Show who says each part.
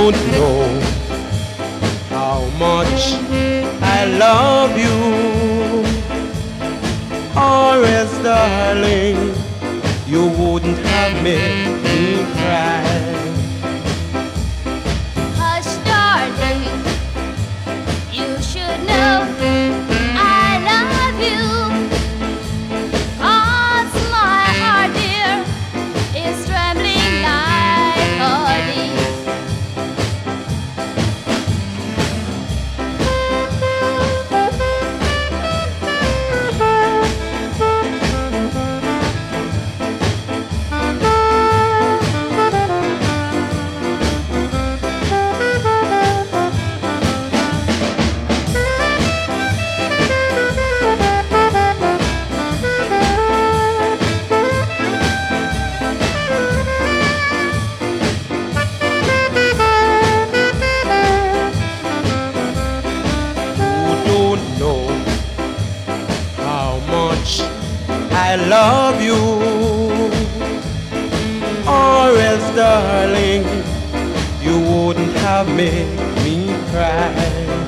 Speaker 1: don't know how much I love you, or else, darling, you wouldn't have made me cry.
Speaker 2: Hush, darling, you should know I love you. 'Cause my heart, dear, is trembling like a leaf.
Speaker 1: I love you, or else, darling, you wouldn't have made me cry.